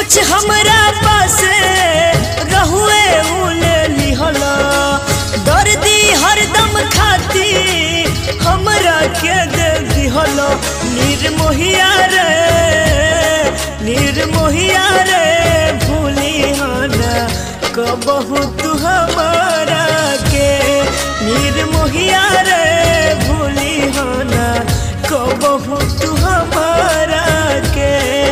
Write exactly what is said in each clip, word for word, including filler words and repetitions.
कुछ हमरा पास रहुए उले लिहला दर्दी हरदम खाती हमरा के दे दिहला निर्मोहिया रे निर्मोहिया रे भूली हाना कबहू तू हमारा के निर्मोहिया रे भूली हाना कबहू तू हमारा के।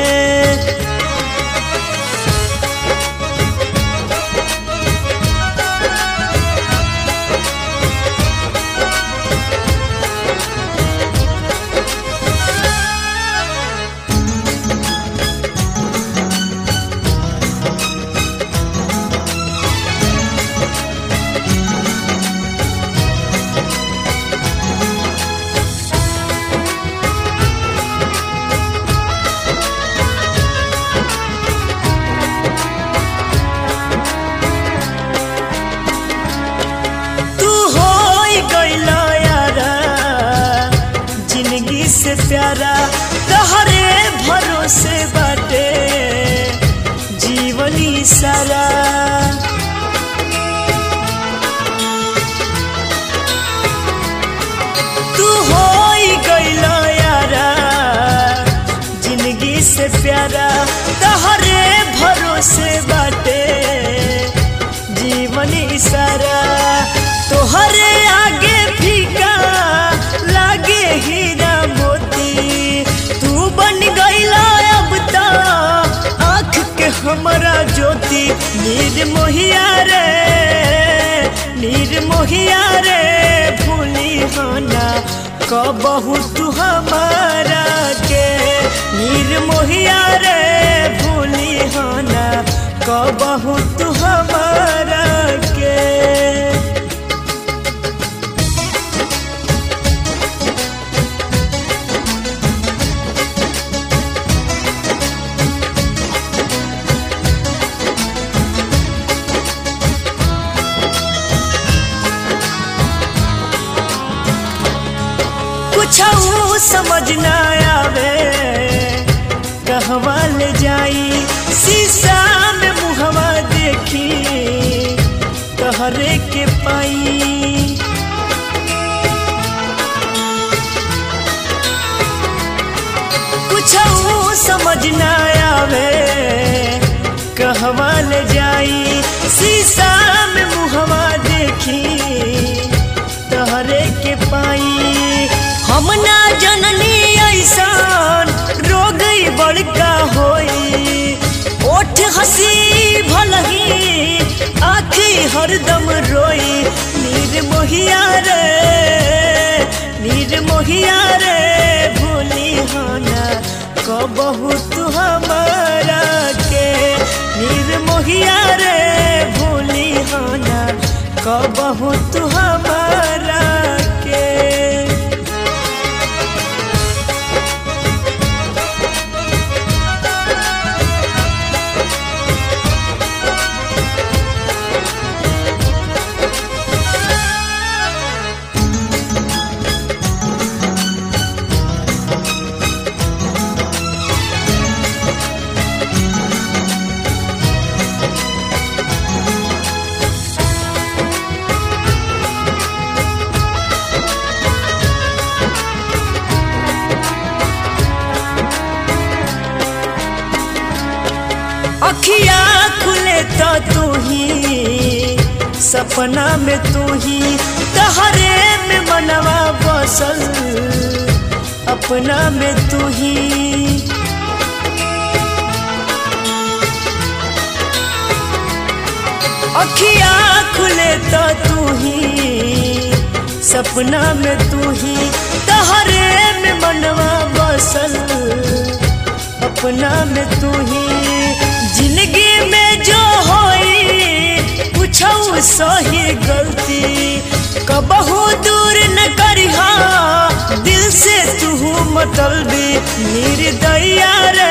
से प्यारा तहरे भरोसे बाटे जीवनी सारा तू होई गइला यारा जिंदगी से प्यारा तहरे भरोसे बाटे जीवनी सारा तोहरे आगे फीका लागे हीरा हमारा ज्योति निर्मोहिया रे निर्मोहिया रे भूली हाना कबहू तू हमारा के निर्मोहिया रे भूली हाना कबहू तू हमारा के। कुछ समझ न आवे कहवा ले जाई शीशा में मुहवा देखी तहरे के पाई कुछ समझ न आवे कहवा ले जाई शीशा में मुहवा देखी तहरे के पाई हम ना जननी ऐसान रोग बड़का होई ओठ हसी भलही आखी हरदम रोई निर्मोहिया रे निर्मोहिया रे भूली हाना कबहू तू हमारा के निर्मोहिया रे भूली हाना कबहू तू हमारा के। अखिया खुले तो तू ही सपना में तू ही तहरे में मनवा बसल अपना में तू ही अखिया खुले तो तू ही सपना में तू ही तहरे में मनवा बसल अपना में तू ही जिंदगी में जो होई पूछो सही गलती कबहू दूर न करिहा दिल से तू मतलबी निर्दया रे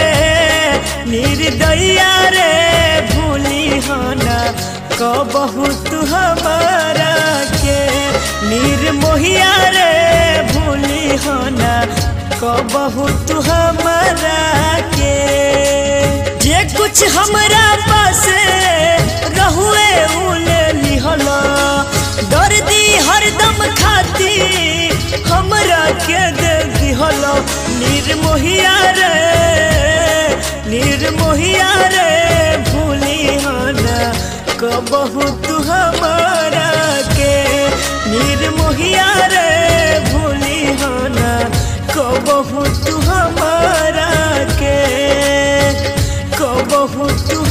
निर्दया रे भूली हाना कबहू तू हमारा के निर्मोहिया रे भूली हाना कबहू तू हमारा के। जे कुछ हमरा पास रहुए उले लिहला दर्दी हरदम खाती हमरा के दे दिहला निर्मोहिया रे निर्मोहिया रे भूलिहाना कबहू तू हमारा के निर्मोहिया रे भूलिहाना कबहू तू हमारा के कबहू तू